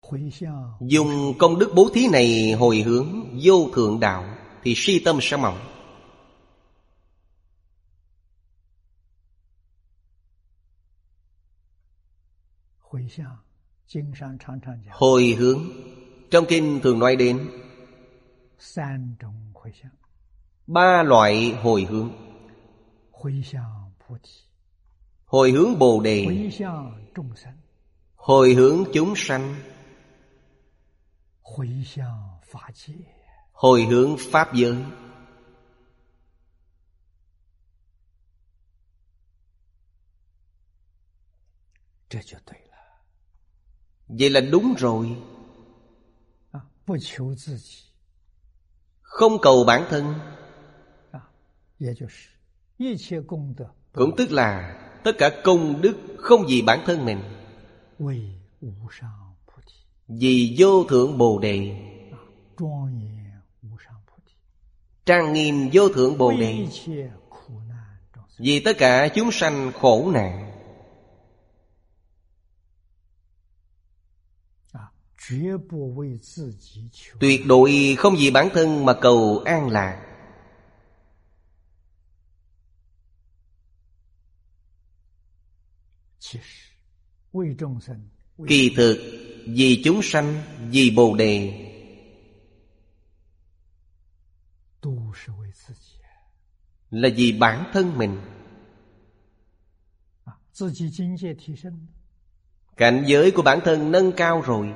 Dùng công đức bố thí này hồi hướng vô thượng đạo thì si tâm sẽ mỏng. Hồi hướng trong kinh thường nói đến 3 loại hồi hướng. Hồi hướng Bồ Đề, hồi hướng chúng sanh, hồi hướng Pháp giới. Vậy là đúng rồi. Không cầu bản thân, cũng tức là tất cả công đức không vì bản thân mình, vì vô thượng Bồ Đề, trang nghiêm vô thượng Bồ Đề, vì tất cả chúng sanh khổ nạn. Tuyệt đối không vì bản thân mà cầu an lạc. Kỳ thực vì chúng sanh, vì Bồ Đề, là vì bản thân mình. Cảnh giới của bản thân nâng cao rồi,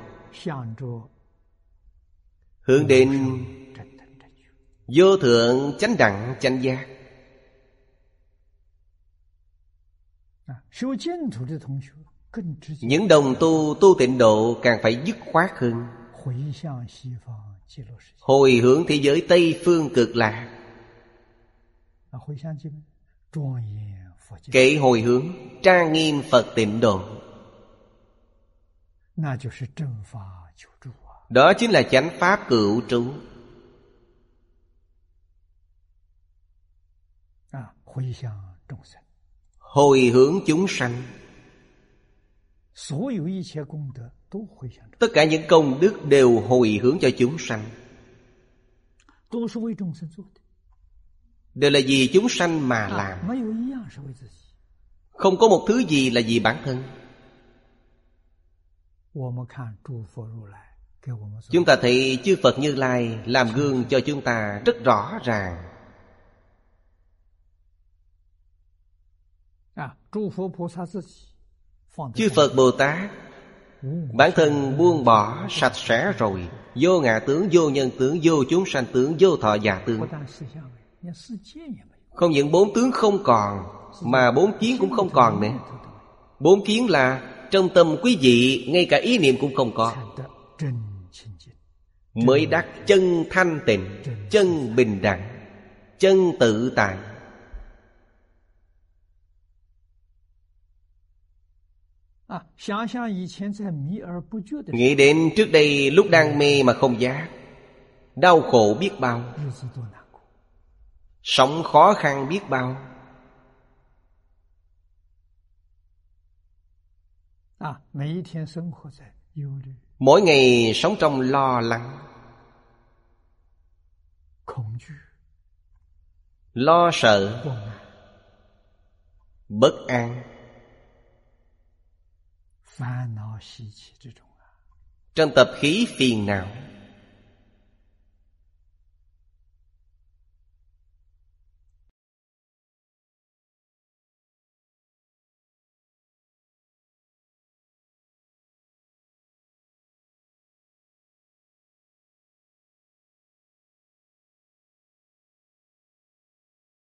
hướng đến vô thượng chánh đẳng chánh giác. Những đồng tu tịnh độ càng phải dứt khoát hơn, hồi hướng thế giới Tây Phương Cực Lạc. Kệ hồi hướng trang nghiêm Phật tịnh độ, đó chính là chánh pháp cửu trú. Hồi hướng chúng sanh, tất cả những công đức đều hồi hướng cho chúng sanh, đều là vì chúng sanh mà làm. Không có một thứ gì là vì bản thân. Chúng ta thấy chư Phật Như Lai làm gương cho chúng ta rất rõ ràng. Chư Phật Bồ Tát bản thân buông bỏ sạch sẽ rồi, vô ngã tướng, vô nhân tướng, vô chúng sanh tướng, vô thọ giả tướng. Không những 4 tướng không còn, mà 4 kiến cũng không còn nữa. 4 kiến là trong tâm quý vị ngay cả ý niệm cũng không có, mới đắc chân thanh tịnh, chân bình đẳng, chân tự tại. Nghĩ đến trước đây lúc đang mê mà không giác, đau khổ biết bao, sống khó khăn biết bao. Mỗi ngày sống trong lo lắng, lo sợ, bất an. Trong tập khí phiền não,